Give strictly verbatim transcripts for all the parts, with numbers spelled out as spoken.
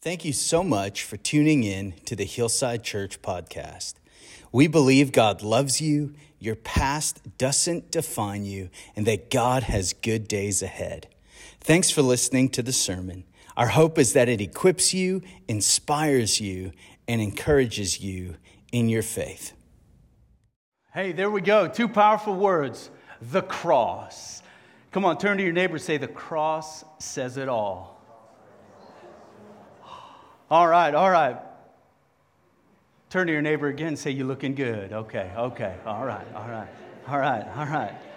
Thank you so much for tuning in to the Hillside Church podcast. We believe God loves you, your past doesn't define you, and that God has good days ahead. Thanks for listening to the sermon. Our hope is that it equips you, inspires you, and encourages you in your faith. Hey, there we go. Two powerful words, the cross. Come on, turn to your neighbor and say, the cross says it all. All right, all right. Turn to your neighbor again and say, you're looking good. Okay, okay, all right, all right, all right, all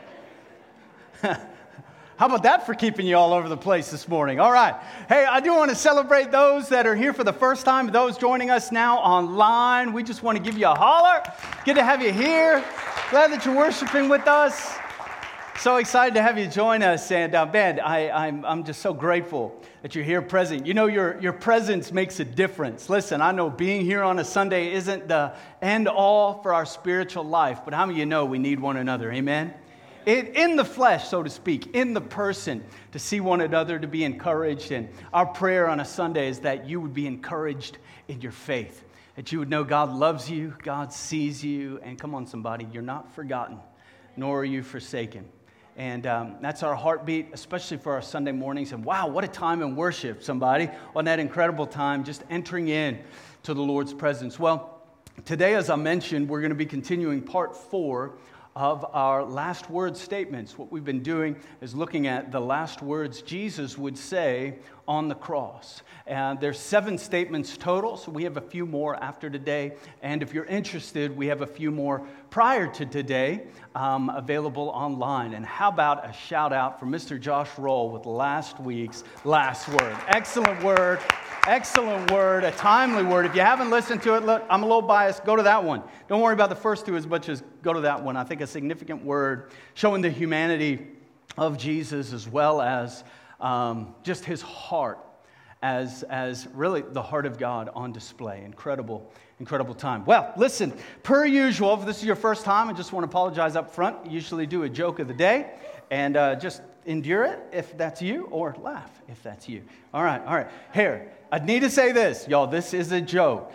right. How about that for keeping you all over the place this morning? All right. Hey, I do want to celebrate those that are here for the first time, those joining us now online. We just want to give you a holler. Good to have you here. Glad that you're worshiping with us. So excited to have you join us. And uh, man, I, I'm, I'm just so grateful that you're here present. You know, your, your presence makes a difference. Listen, I know being here on a Sunday isn't the end all for our spiritual life, but how many of you know we need one another? Amen? In, in the flesh, so to speak, in the person, to see one another, to be encouraged. And our prayer on a Sunday is that you would be encouraged in your faith, that you would know God loves you, God sees you, and come on, somebody, you're not forgotten, nor are you forsaken. And um, that's our heartbeat, especially for our Sunday mornings. And wow, what a time in worship, somebody, on that incredible time, just entering in to the Lord's presence. Well, today, as I mentioned, we're going to be continuing part four of our last word statements. What we've been doing is looking at the last words Jesus would say on the cross. And there's seven statements total, so we have a few more after today. And if you're interested, we have a few more prior to today um, available online. And how about a shout out for Mister Josh Roll with last week's last word. Excellent word. Excellent word, a timely word. If you haven't listened to it, look, I'm a little biased. Go to that one. Don't worry about the first two as much as go to that one. I think a significant word showing the humanity of Jesus as well as um, just his heart as, as really the heart of God on display. Incredible, incredible time. Well, listen, per usual, if this is your first time, I just want to apologize up front. I usually do a joke of the day and uh, just endure it if that's you, or laugh if that's you. All right, all right. Here, I need to say this. Y'all, this is a joke.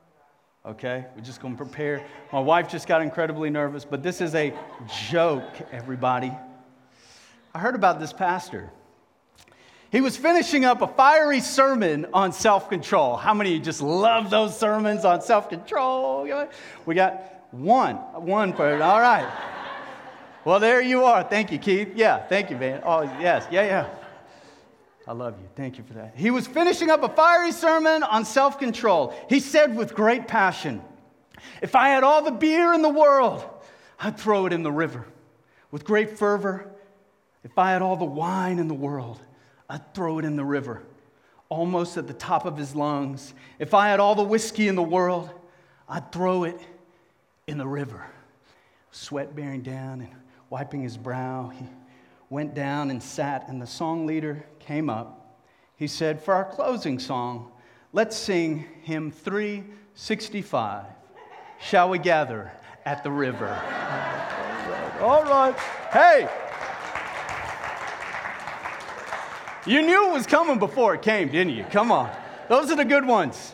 Okay? We're just going to prepare. My wife just got incredibly nervous, but this is a joke, everybody. I heard about this pastor. He was finishing up a fiery sermon on self-control. How many of you just love those sermons on self-control? We got one. One person. All right. Well, there you are. Thank you, Keith. Yeah, thank you, man. Oh, yes. Yeah, yeah. I love you. Thank you for that. He was finishing up a fiery sermon on self-control. He said with great passion, if I had all the beer in the world, I'd throw it in the river. With great fervor, if I had all the wine in the world, I'd throw it in the river. Almost at the top of his lungs. If I had all the whiskey in the world, I'd throw it in the river. Sweat bearing down and wiping his brow, he went down and sat, and the song leader came up. He said, for our closing song, let's sing hymn three sixty-five, Shall We Gather at the River? All right. Hey! You knew it was coming before it came, didn't you? Come on. Those are the good ones.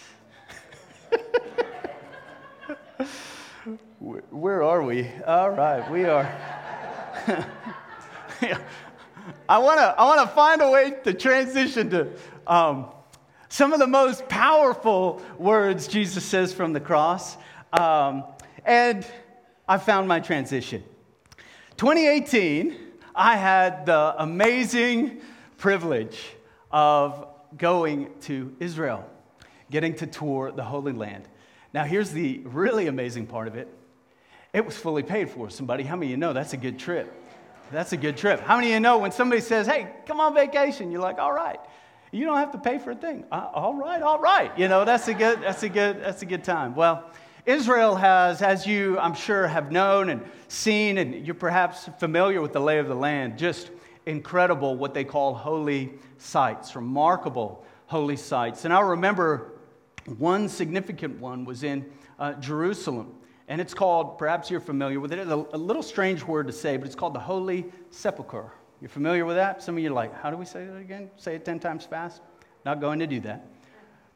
Where are we? All right, we are. I want to I want to find a way to transition to um, some of the most powerful words Jesus says from the cross. Um, and I found my transition. twenty eighteen, I had the amazing privilege of going to Israel, getting to tour the Holy Land. Now, here's the really amazing part of it. It was fully paid for. Somebody, how many of you know that's a good trip? That's a good trip. How many of you know when somebody says, hey, come on vacation, you're like, all right. You don't have to pay for a thing. Uh, all right, all right. You know, that's a good, that's a good, that's a good time. Well, Israel has, as you, I'm sure, have known and seen, and you're perhaps familiar with the lay of the land, just incredible what they call holy sites, remarkable holy sites. And I remember one significant one was in uh, Jerusalem. And it's called, perhaps you're familiar with it, it's a, a little strange word to say, but it's called the Holy Sepulchre. You're familiar with that? Some of you are like, how do we say that again? Say it ten times fast. Not going to do that.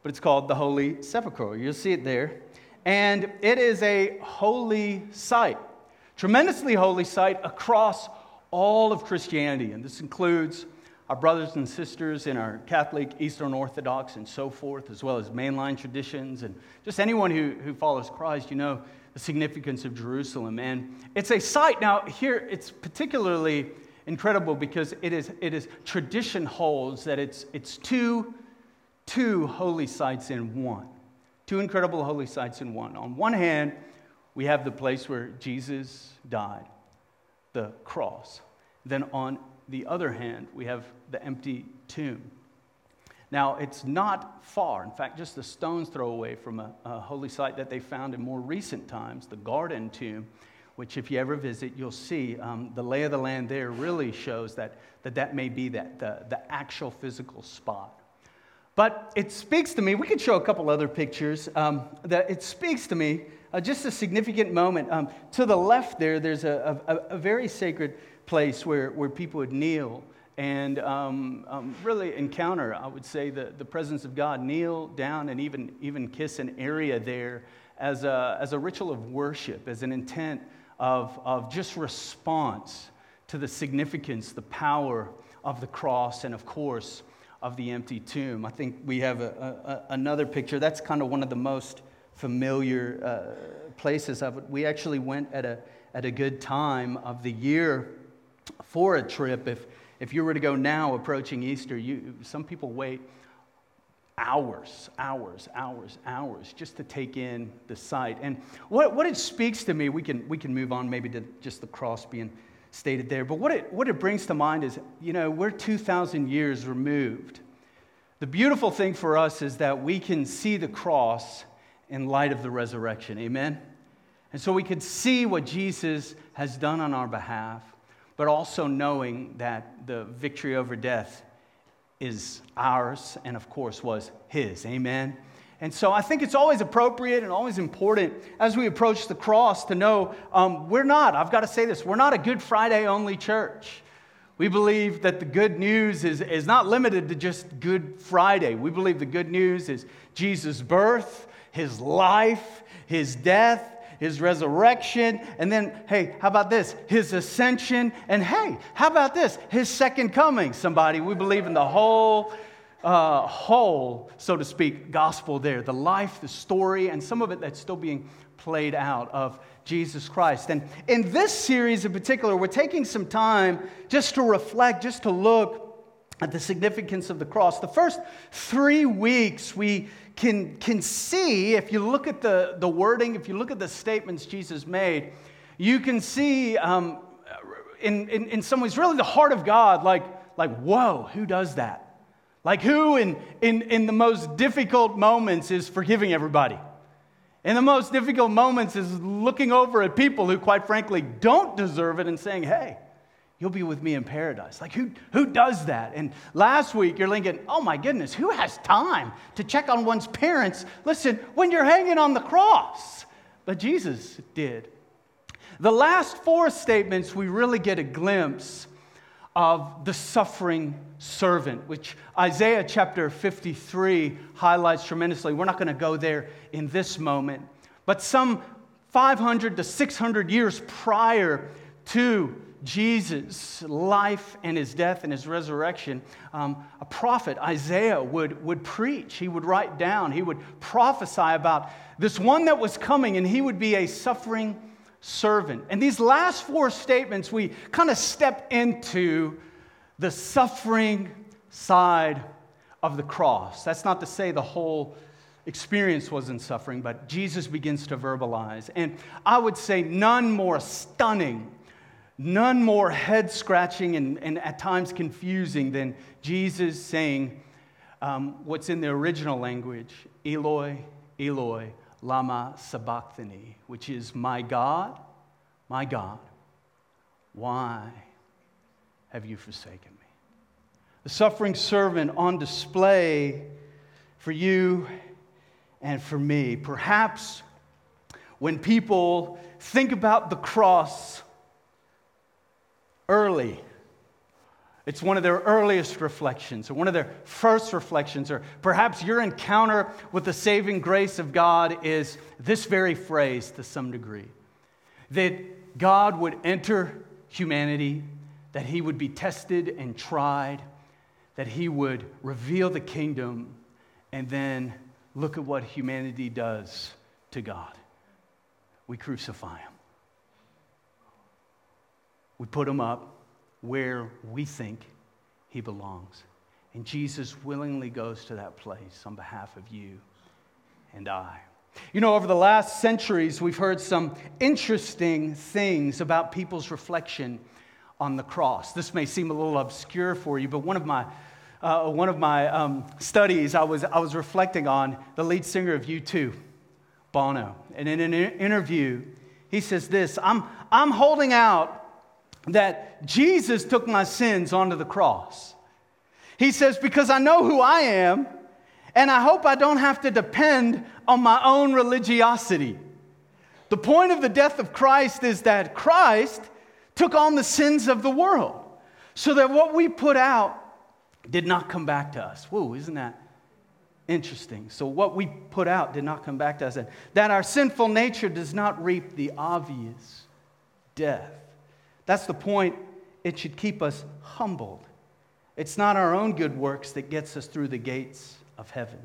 but it's called the Holy Sepulchre. You'll see it there. And it is a holy site, tremendously holy site across all of Christianity. And this includes our brothers and sisters in our Catholic, Eastern Orthodox, and so forth, as well as mainline traditions. And just anyone who, who follows Christ, you know the significance of Jerusalem. And it's a site. Now, here, it's particularly incredible because it is, it is tradition holds that it's, it's two, two holy sites in one. Two incredible holy sites in one. On one hand, we have the place where Jesus died, the cross. Then on the other hand, we have the empty tomb. Now, it's not far. In fact, just a stone's throw away from a, a holy site that they found in more recent times, the Garden Tomb, which if you ever visit, you'll see um, the lay of the land there really shows that that, that may be that the, the actual physical spot. But it speaks to me, we could show a couple other pictures, um, that it speaks to me, uh, just a significant moment. Um, to the left there, there's a, a, a very sacred place where, where people would kneel and um, um, really encounter, I would say, the, the presence of God, kneel down and even, even kiss an area there as a, as a ritual of worship, as an intent of, of just response to the significance, the power of the cross, and of course, of the empty tomb. I think we have a, a, another picture. That's kind of one of the most familiar uh, places of it. We actually went at a, at a good time of the year for a trip. If if you were to go now approaching Easter, you some people wait hours, hours, hours, hours just to take in the site. And what what it speaks to me, we can we can move on maybe to just the cross being stated there. But what it what it brings to mind is, you know, we're two thousand years removed. The beautiful thing for us is that we can see the cross in light of the resurrection. Amen? And so we could see what Jesus has done on our behalf, but also knowing that the victory over death is ours and, of course, was His. Amen? And so I think it's always appropriate and always important as we approach the cross to know um, we're not, I've got to say this, we're not a Good Friday only church. We believe that the good news is, is not limited to just Good Friday. We believe the good news is Jesus' birth, His life, His death, His resurrection, and then, hey, how about this? His ascension, and hey, how about this? His second coming, somebody. We believe in the whole, uh, whole, so to speak, gospel there. The life, the story, and some of it that's still being played out of Jesus Christ. And in this series in particular, we're taking some time just to reflect, just to look at the significance of the cross. The first three weeks we can, can see, if you look at the, the wording, if you look at the statements Jesus made, you can see um, in, in, in some ways really the heart of God, like, like whoa, who does that? Like who in, in, in the most difficult moments is forgiving everybody? In the most difficult moments is looking over at people who, quite frankly, don't deserve it and saying, hey, you'll be with me in paradise. Like, who, who does that? And last week, you're thinking, oh my goodness, who has time to check on one's parents? Listen, when you're hanging on the cross. But Jesus did. The last four statements, we really get a glimpse of the suffering servant, which Isaiah chapter fifty-three highlights tremendously. We're not going to go there in this moment. But some five hundred to six hundred years prior to Jesus' life and His death and His resurrection, um, a prophet, Isaiah, would, would preach. He would write down, he would prophesy about this one that was coming, and he would be a suffering servant. And these last four statements, we kind of step into the suffering side of the cross. That's not to say the whole experience wasn't suffering, but Jesus begins to verbalize. And I would say none more stunning, none more head-scratching and, and at times confusing than Jesus saying um, what's in the original language, Eloi, Eloi, lama sabachthani, which is, my God, my God, why have you forsaken me? The suffering servant on display for you and for me. Perhaps when people think about the cross early It's one of their earliest reflections, or one of their first reflections, or perhaps your encounter with the saving grace of God is this very phrase to some degree. That God would enter humanity, that he would be tested and tried, that he would reveal the kingdom, and then look at what humanity does to God. We crucify him. We put him up where we think he belongs. And Jesus willingly goes to that place on behalf of you and I. You know, over the last centuries, we've heard some interesting things about people's reflection on the cross. This may seem a little obscure for you, but one of my uh, one of my um, studies, I was I was reflecting on the lead singer of U two, Bono, and in an interview, he says this: "I'm I'm holding out that Jesus took my sins onto the cross." He says, "Because I know who I am, and I hope I don't have to depend on my own religiosity." The point of the death of Christ is that Christ took on the sins of the world, so that what we put out did not come back to us. Whoa, isn't that interesting? So what we put out did not come back to us. That our sinful nature does not reap the obvious death. That's the point. It should keep us humbled. It's not our own good works that gets us through the gates of heaven.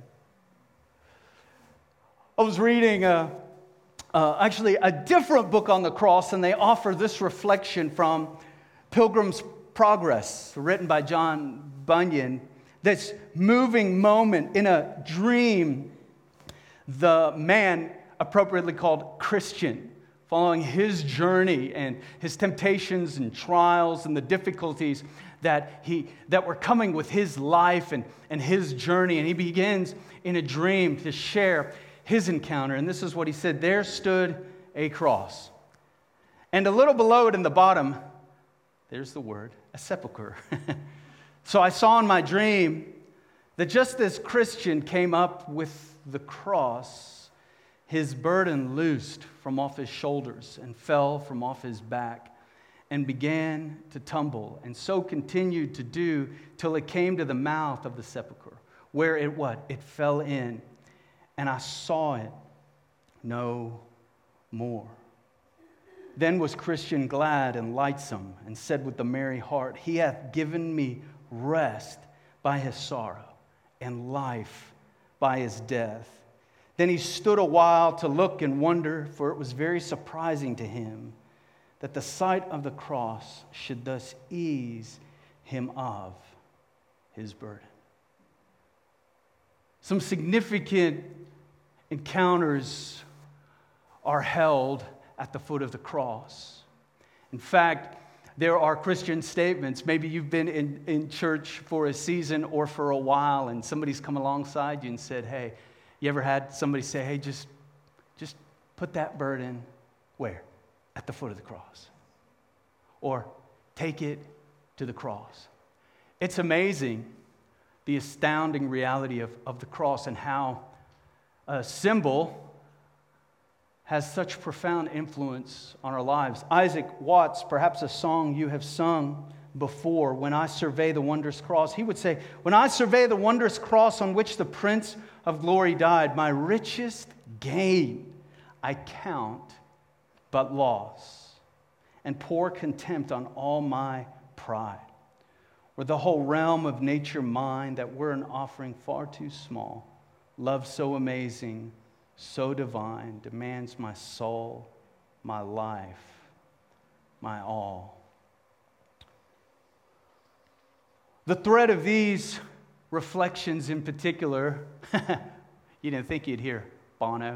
I was reading a, uh, actually a different book on the cross, and they offer this reflection from Pilgrim's Progress, written by John Bunyan. This moving moment in a dream, the man appropriately called Christian, following his journey and his temptations and trials and the difficulties that he that were coming with his life and, and his journey. And he begins in a dream to share his encounter. And this is what he said: "There stood a cross, and a little below it in the bottom, there's the word, a sepulcher. So I saw in my dream that just as Christian came up with the cross, his burden loosed from off his shoulders and fell from off his back and began to tumble, and so continued to do till it came to the mouth of the sepulcher, where it what? It fell in, and I saw it no more. Then was Christian glad and lightsome, and said with a merry heart, He hath given me rest by his sorrow, and life by his death. Then he stood a while to look and wonder, for it was very surprising to him that the sight of the cross should thus ease him of his burden." Some significant encounters are held at the foot of the cross. In fact, there are Christian statements. Maybe you've been in, in church for a season or for a while, and somebody's come alongside you and said, "Hey," you ever had somebody say, "Hey, just, just put that burden where? At the foot of the cross." Or take it to the cross. It's amazing, the astounding reality of, of the cross, and how a symbol has such profound influence on our lives. Isaac Watts, perhaps a song you have sung before, "When I survey the wondrous cross," he would say, "When I survey the wondrous cross on which the Prince of Glory died, my richest gain I count but loss, and pour contempt on all my pride. Were the whole realm of nature mine, that were an offering far too small. Love so amazing, so divine, demands my soul, my life, my all." The thread of these reflections in particular, you didn't think you'd hear Bono,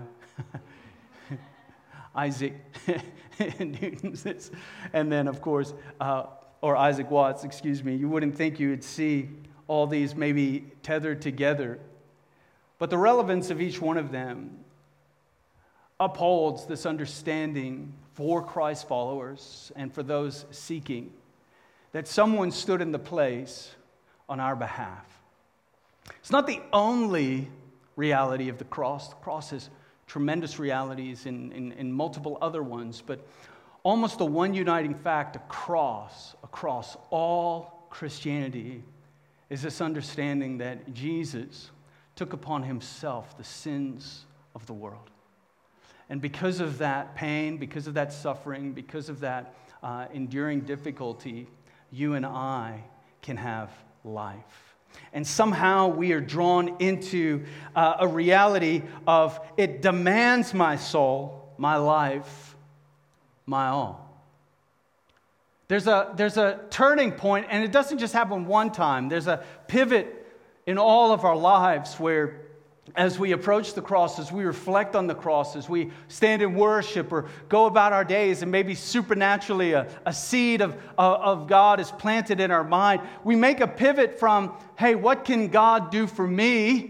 Isaac Newton, and then of course, uh, or Isaac Watts, excuse me, you wouldn't think you would see all these maybe tethered together. But the relevance of each one of them upholds this understanding for Christ followers and for those seeking that someone stood in the place on our behalf. It's not the only reality of the cross. The cross has tremendous realities in, in, in multiple other ones, but almost the one uniting fact across, across all Christianity is this understanding that Jesus took upon himself the sins of the world. And because of that pain, because of that suffering, because of that uh, enduring difficulty, you and I can have life. And somehow we are drawn into uh, a reality of it demands my soul, my life, my all. There's a, there's a turning point, and it doesn't just happen one time. There's a pivot in all of our lives where as we approach the cross, as we reflect on the cross, as we stand in worship or go about our days, and maybe supernaturally a, a seed of, uh, of God is planted in our mind, we make a pivot from, hey, what can God do for me?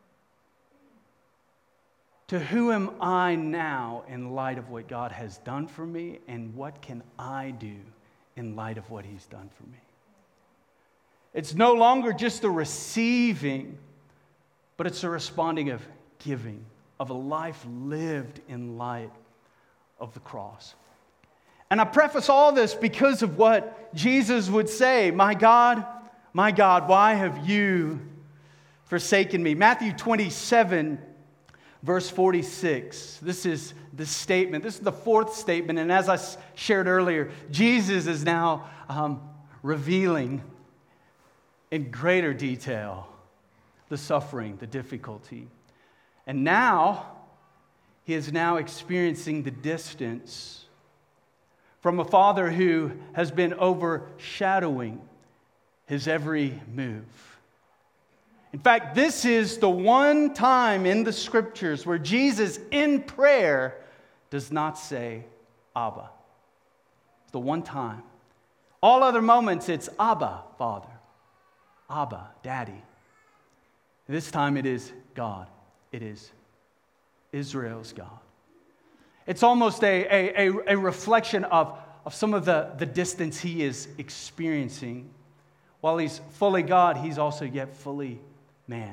To who am I now in light of what God has done for me, and what can I do in light of what he's done for me? It's no longer just a receiving, but it's a responding of giving, of a life lived in light of the cross. And I preface all this because of what Jesus would say, my God, my God, why have you forsaken me? Matthew twenty-seven, verse forty-six. This is the statement. This is the fourth statement. And as I shared earlier, Jesus is now um, revealing in greater detail the suffering, the difficulty. And now, he is now experiencing the distance from a father who has been overshadowing his every move. In fact, this is the one time in the scriptures where Jesus in prayer does not say Abba. It's the one time. All other moments, it's Abba, Father. Abba, Daddy. This time it is God. It is Israel's God. It's almost a, a, a reflection of, of some of the, the distance he is experiencing. While he's fully God, he's also yet fully man.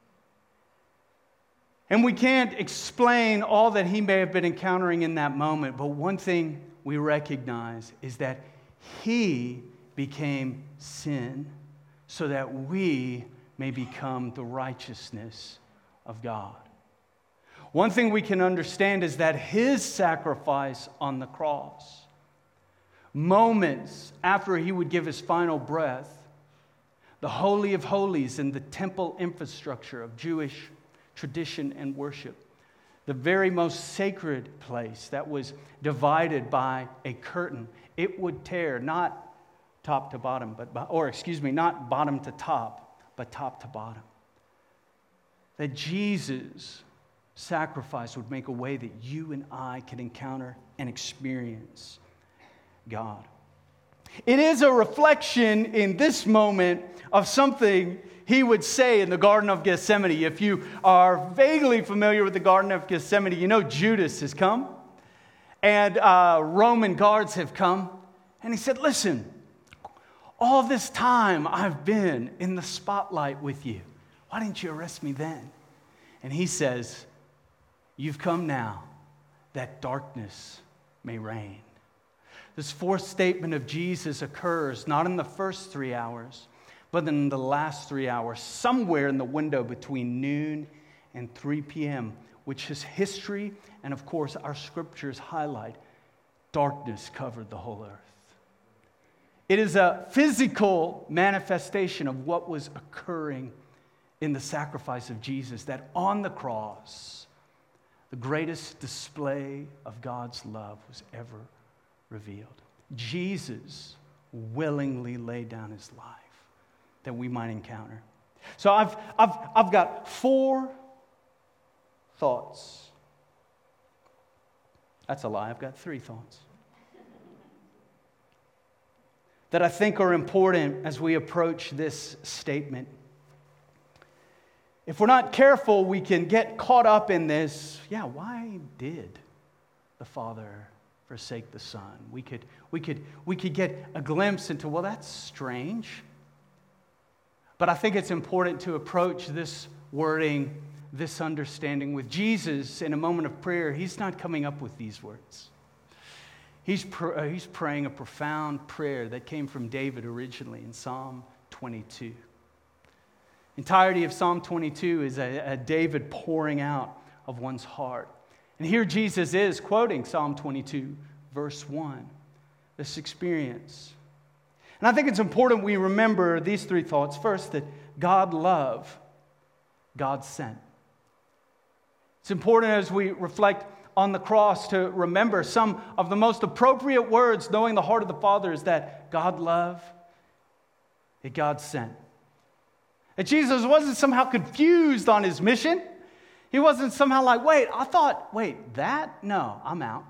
And we can't explain all that he may have been encountering in that moment, but one thing we recognize is that he became sin so that we may become the righteousness of God. One thing we can understand is that his sacrifice on the cross, moments after he would give his final breath, the Holy of Holies and the temple infrastructure of Jewish tradition and worship, the very most sacred place that was divided by a curtain, it would tear, not top to bottom, but or excuse me, not bottom to top, but top to bottom. That Jesus' sacrifice would make a way that you and I can encounter and experience God. It is a reflection in this moment of something he would say in the Garden of Gethsemane. If you are vaguely familiar with the Garden of Gethsemane, you know Judas has come and uh, Roman guards have come. And he said, listen, all this time I've been in the spotlight with you. Why didn't you arrest me then? And he says, you've come now that darkness may reign. This fourth statement of Jesus occurs not in the first three hours, but in the last three hours, somewhere in the window between noon and three p.m., which is history and, of course, our scriptures highlight. Darkness covered the whole earth. It is a physical manifestation of what was occurring in the sacrifice of Jesus, that on the cross, the greatest display of God's love was ever revealed. Jesus willingly laid down his life that we might encounter. So I've, I've, I've got four thoughts. That's a lie. I've got three thoughts that I think are important as we approach this statement. If we're not careful, we can get caught up in this, yeah, why did the Father forsake the Son? We could, we could, we could get a glimpse into, well, that's strange. But I think it's important to approach this wording, this understanding with Jesus in a moment of prayer. He's not coming up with these words. He's, pr- uh, he's praying a profound prayer that came from David originally in Psalm twenty-two. Entirety of Psalm twenty-two is a, a David pouring out of one's heart. And here Jesus is quoting Psalm twenty-two, verse one, this experience. And I think it's important we remember these three thoughts. First, that God loved, God sent. It's important as we reflect on the cross to remember some of the most appropriate words, knowing the heart of the Father, is that God loved, that God sent. That Jesus wasn't somehow confused on his mission. He wasn't somehow like, wait, I thought, wait, that? No, I'm out.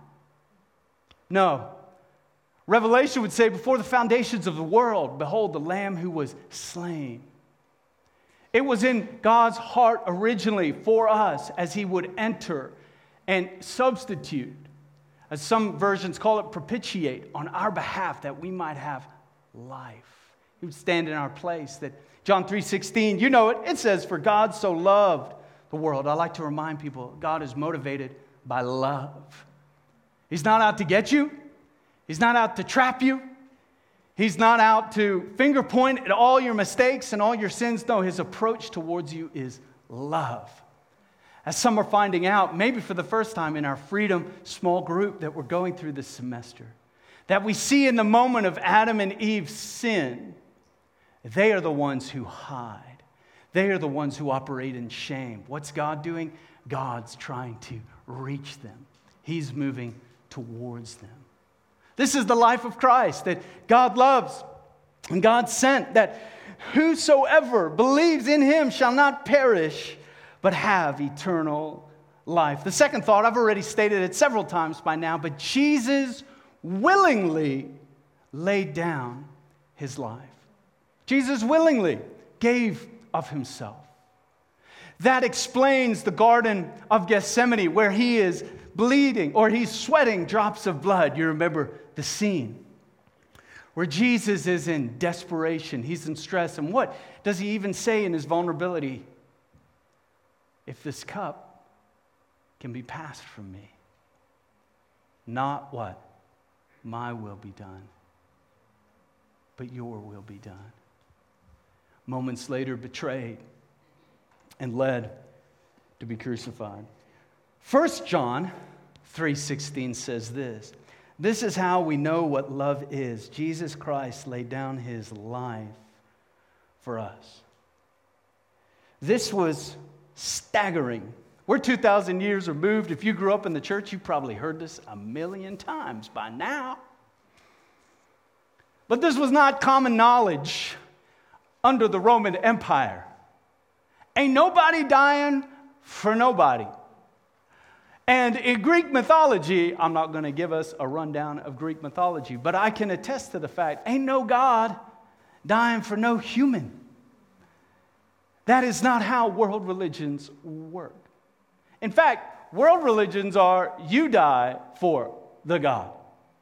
No. Revelation would say, before the foundations of the world, behold, the Lamb who was slain. It was in God's heart originally for us as he would enter and substitute, as some versions call it, propitiate on our behalf that we might have life. He would stand in our place. That John three sixteen, you know it, it says, for God so loved the world. I like to remind people, God is motivated by love. He's not out to get you. He's not out to trap you. He's not out to finger point at all your mistakes and all your sins. No, his approach towards you is love. As some are finding out, maybe for the first time in our Freedom small group that we're going through this semester, that we see in the moment of Adam and Eve's sin, they are the ones who hide. They are the ones who operate in shame. What's God doing? God's trying to reach them. He's moving towards them. This is the life of Christ, that God loves and God sent, that whosoever believes in him shall not perish, but have eternal life. The second thought, I've already stated it several times by now, but Jesus willingly laid down his life. Jesus willingly gave of himself. That explains the Garden of Gethsemane, where he is bleeding or he's sweating drops of blood. You remember the scene where Jesus is in desperation. He's in stress. And what does he even say in his vulnerability? If this cup can be passed from me, not what? My will be done, but your will be done. Moments later, betrayed and led to be crucified. First John three sixteen says this. This is how we know what love is. Jesus Christ laid down his life for us. This was staggering. We're two thousand years removed. If you grew up in the church, you probably heard this a million times by now. But this was not common knowledge under the Roman Empire. Ain't nobody dying for nobody. And in Greek mythology, I'm not going to give us a rundown of Greek mythology, but I can attest to the fact, ain't no God dying for no human. That is not how world religions work. In fact, world religions are you die for the God.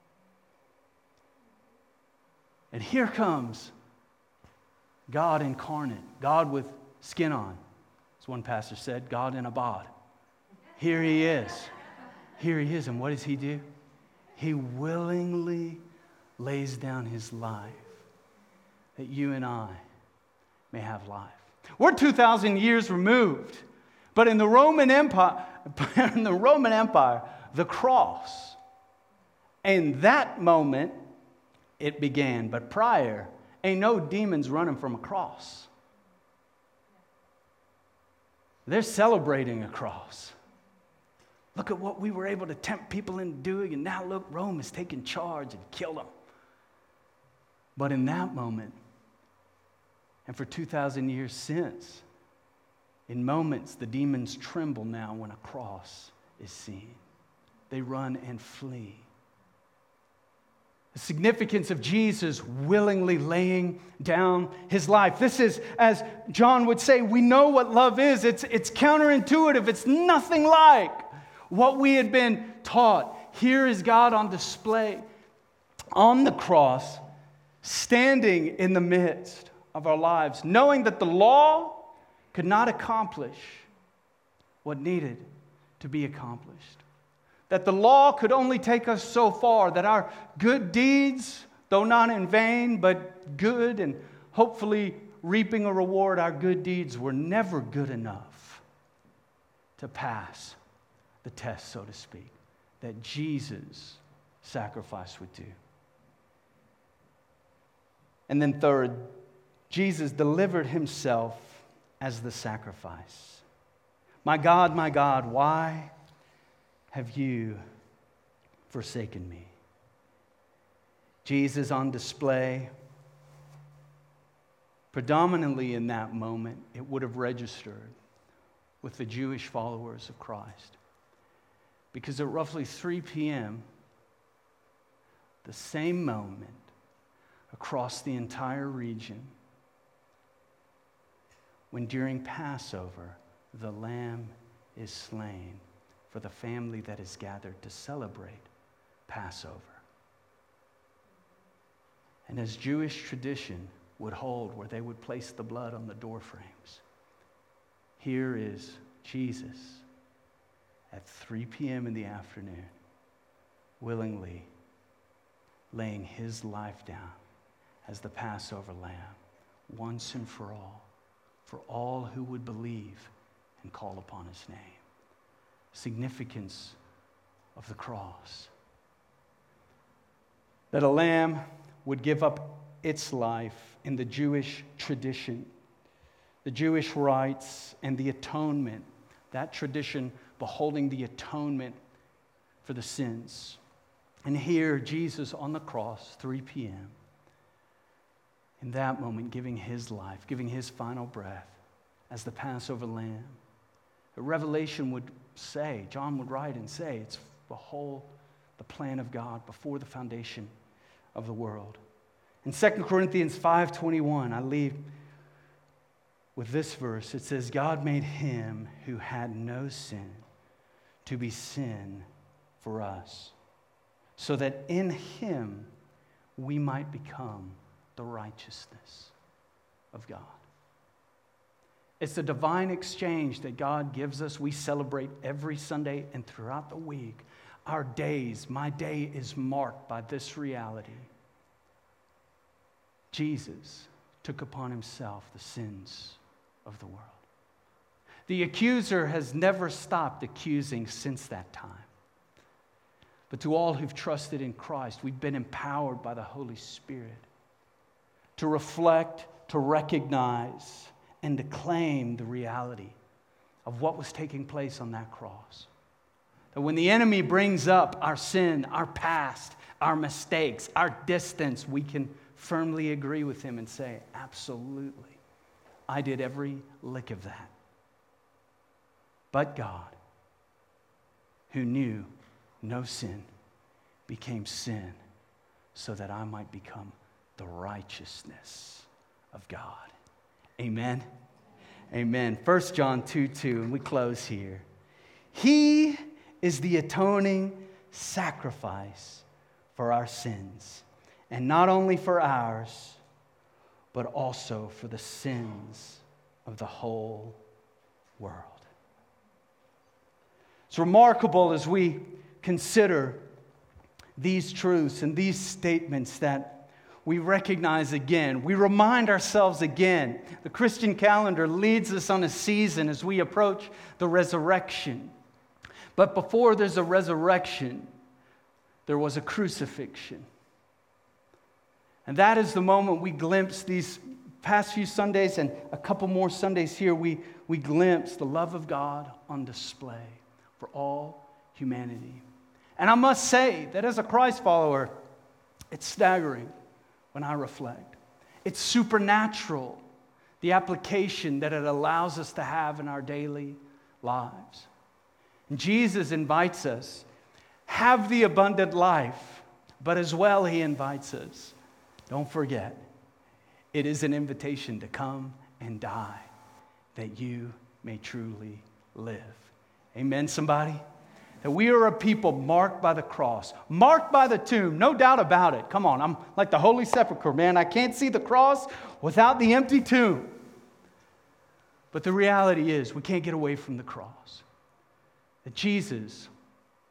And here comes God incarnate, God with skin on. As one pastor said, God in a bod. Here he is. Here he is. And what does he do? He willingly lays down his life that you and I may have life. We're two thousand years removed. But in the Roman Empire, in the Roman Empire, the cross, in that moment, it began. But prior, ain't no demons running from a cross. They're celebrating a cross. Look at what we were able to tempt people into doing, and now look, Rome has taken charge and killed them. But in that moment, and for two thousand years since, in moments, the demons tremble now when a cross is seen. They run and flee. The significance of Jesus willingly laying down his life. This is, as John would say, we know what love is. It's, it's counterintuitive. It's nothing like what we had been taught. Here is God on display on the cross, standing in the midst of our lives, knowing that the law could not accomplish what needed to be accomplished. that the law could only take us so far, that our good deeds, though not in vain, but good and hopefully reaping a reward, our good deeds were never good enough to pass the test, so to speak, that Jesus' sacrifice would do. And then third, Jesus delivered himself as the sacrifice. My God, my God, why have you forsaken me? Jesus on display. Predominantly in that moment, it would have registered with the Jewish followers of Christ. Because at roughly three p.m., the same moment across the entire region, when during Passover, the Lamb is slain for the family that is gathered to celebrate Passover. And as Jewish tradition would hold, where they would place the blood on the door frames, here is Jesus at three p.m. in the afternoon, willingly laying his life down as the Passover lamb, once and for all, for all who would believe and call upon his name. Significance of the cross. That a lamb would give up its life in the Jewish tradition, the Jewish rites, and the atonement, that tradition beholding the atonement for the sins. And here, Jesus on the cross, three p.m., in that moment, giving his life, giving his final breath as the Passover lamb. The Revelation would say, John would write and say, it's the whole, the plan of God before the foundation of the world. In Second Corinthians five twenty-one, I leave with this verse. It says, God made him who had no sin to be sin for us, so that in him we might become the righteousness of God. It's a divine exchange that God gives us. We celebrate every Sunday and throughout the week. Our days, my day is marked by this reality. Jesus took upon himself the sins of the world. The accuser has never stopped accusing since that time. But to all who've trusted in Christ, we've been empowered by the Holy Spirit to reflect, to recognize, and to claim the reality of what was taking place on that cross. That when the enemy brings up our sin, our past, our mistakes, our distance, we can firmly agree with him and say, absolutely, I did every lick of that. But God, who knew no sin, became sin so that I might become the righteousness of God. Amen. Amen. First John two two, and we close here. He is the atoning sacrifice for our sins, and not only for ours, but also for the sins of the whole world. It's remarkable as we consider these truths and these statements that we recognize again. We remind ourselves again. The Christian calendar leads us on a season as we approach the resurrection. But before there's a resurrection, there was a crucifixion. And that is the moment we glimpse these past few Sundays and a couple more Sundays here, we, we glimpse the love of God on display for all humanity. And I must say that as a Christ follower, it's staggering when I reflect. It's supernatural, the application that it allows us to have in our daily lives. And Jesus invites us, have the abundant life, but as well he invites us, don't forget, it is an invitation to come and die that you may truly live. Amen, somebody? That we are a people marked by the cross, marked by the tomb, no doubt about it. Come on, I'm like the Holy Sepulchre, man. I can't see the cross without the empty tomb. But the reality is we can't get away from the cross. That Jesus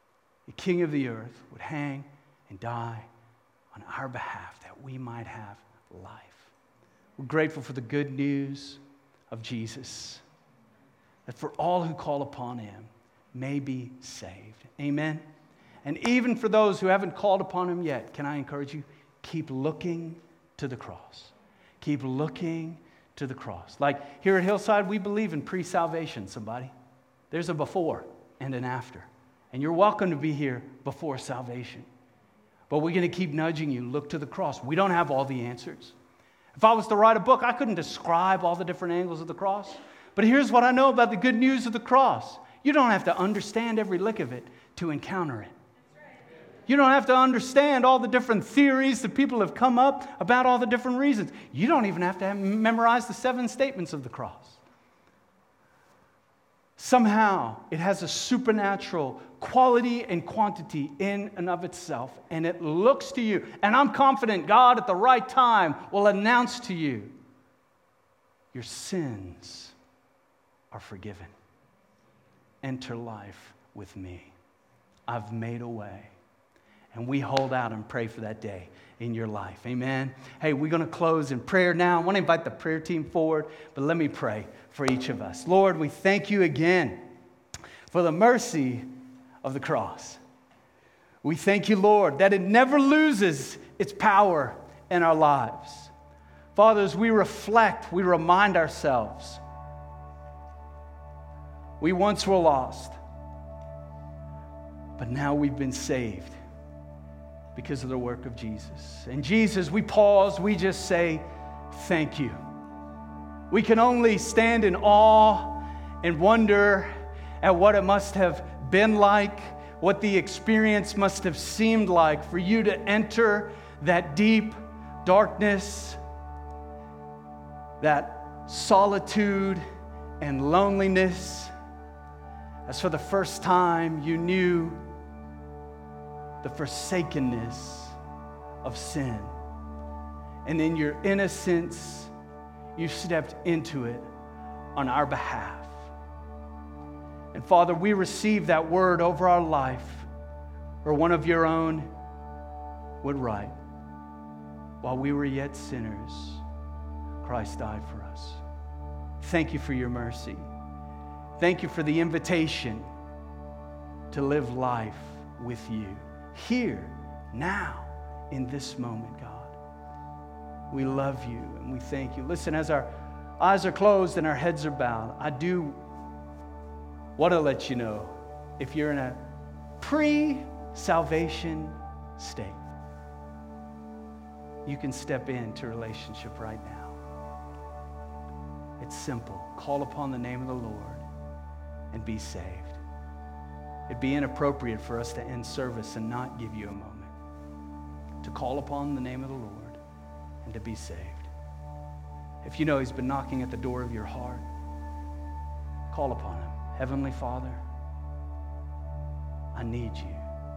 the King of the earth, would hang and die on our behalf that we might have life. We're grateful for the good news of Jesus, that for all who call upon him may be saved. Amen. And even for those who haven't called upon him yet, can I encourage you? Keep looking to the cross. Keep looking to the cross. Like here at Hillside, we believe in pre-salvation, somebody. There's a before and an after. And you're welcome to be here before salvation. But we're going to keep nudging you. Look to the cross. We don't have all the answers. If I was to write a book, I couldn't describe all the different angles of the cross. But here's what I know about the good news of the cross. You don't have to understand every lick of it to encounter it. You don't have to understand all the different theories that people have come up about all the different reasons. You don't even have to have memorize the seven statements of the cross. Somehow, it has a supernatural quality and quantity in and of itself, and it looks to you. And I'm confident God at the right time will announce to you, your sins are forgiven. Enter life with me. I've made a way. And we hold out and pray for that day in your life. Amen. Hey, we're going to close in prayer now. I want to invite the prayer team forward, but let me pray for each of us. Lord, we thank you again for the mercy of the cross. We thank you, Lord, that it never loses its power in our lives. Father, as we reflect, we remind ourselves we once were lost, but now we've been saved because of the work of Jesus. And Jesus, we pause, we just say, thank you. We can only stand in awe and wonder at what it must have been like, what the experience must have seemed like for you to enter that deep darkness, that solitude and loneliness, as for the first time you knew the forsakenness of sin. And in your innocence, you stepped into it on our behalf. And Father, we receive that word over our life, or one of your own would write, while we were yet sinners, Christ died for us. Thank you for your mercy. Thank you for the invitation to live life with you. Here, now, in this moment, God. We love you and we thank you. Listen, as our eyes are closed and our heads are bowed, I do want to let you know, if you're in a pre-salvation state, you can step into relationship right now. It's simple. Call upon the name of the Lord and be saved. It'd be inappropriate for us to end service and not give you a moment to call upon the name of the Lord and to be saved. If you know he's been knocking at the door of your heart, call upon him. Heavenly Father, I need you.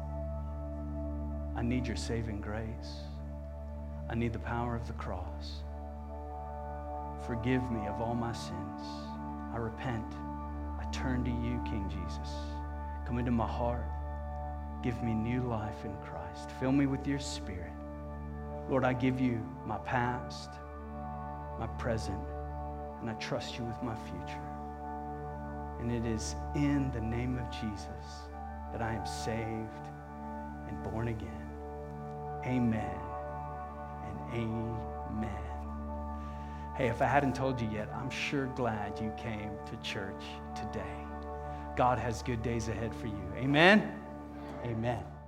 I need your saving grace. I need the power of the cross. Forgive me of all my sins. I repent. I turn to you, King Jesus. Come into my heart. Give me new life in Christ. Fill me with your Spirit. Lord, I give you my past, my present, and I trust you with my future. And it is in the name of Jesus that I am saved and born again. Amen and amen. Hey, if I hadn't told you yet, I'm sure glad you came to church today. God has good days ahead for you. Amen? Amen.